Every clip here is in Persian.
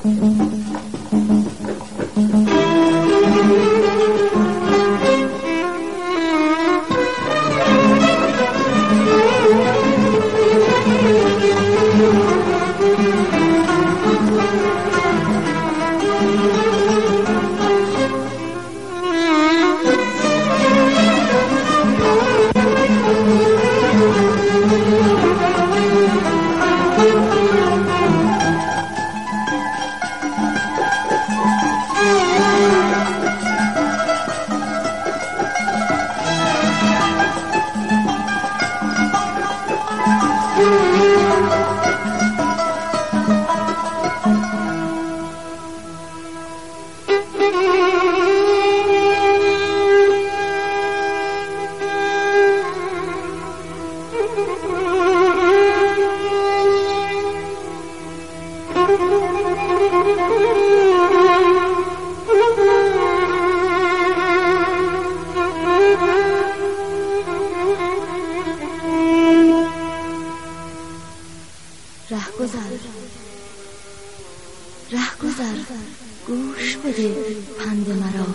رهگذر گوش بده پند مرا،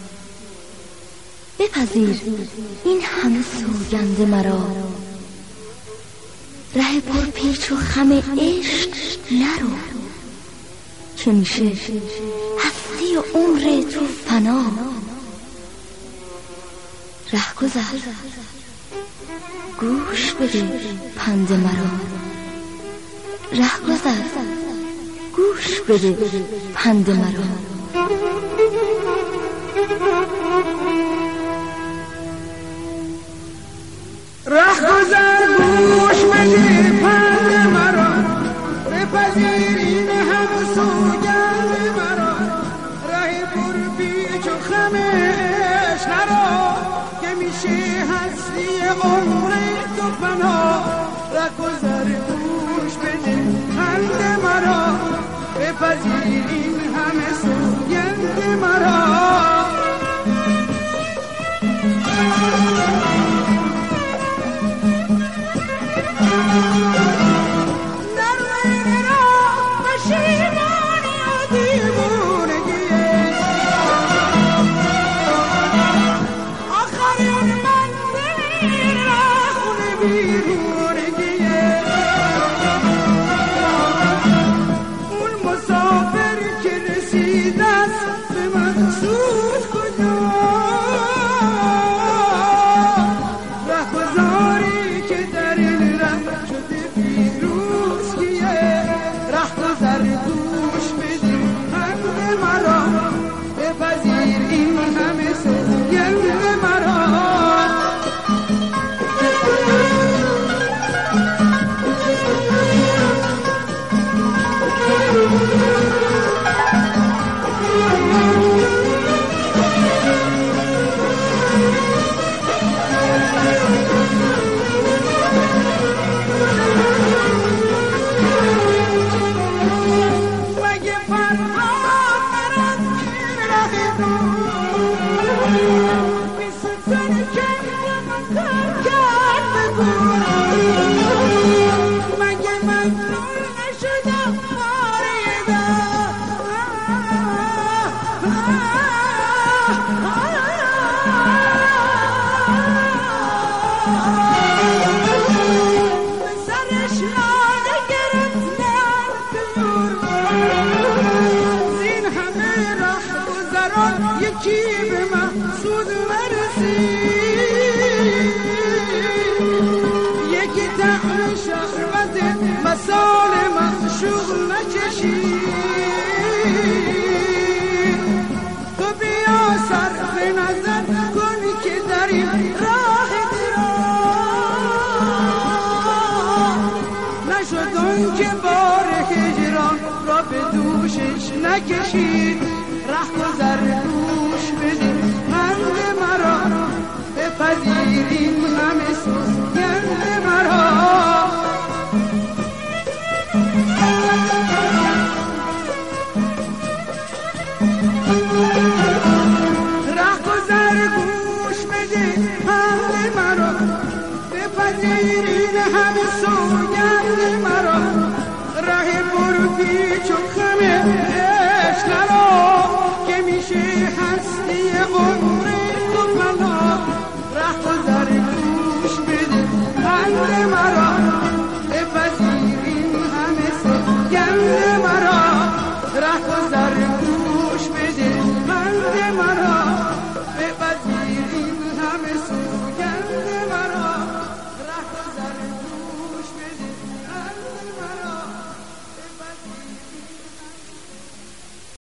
بپذیر این همه سوگند مرا. ره پر پیچ و خم عشق نرو، که میشه هستی و عمر تو فنا. رهگذر گوش بده پند مرا، رهگذر گوش بده پند مرا. رهگذر گوش بده پند مرا، بپذیر این همه سوگند مرا. ره پر پیچ و خم عشق نرو، که میشه هستی عمر تو فنا. رهگذر گوش بده پند مرا، بپذیر این همه سوگند مرا. یکی به مقصود مرسی، یکی طعم شربت مثال معشوق نچشی. تو بیا صرف نظر کن که در این راه نشد اون که بار هجران را به دوشش نکشید. رهگذر گوش بده پند مرا، بپذیر این همه سوگند مرا.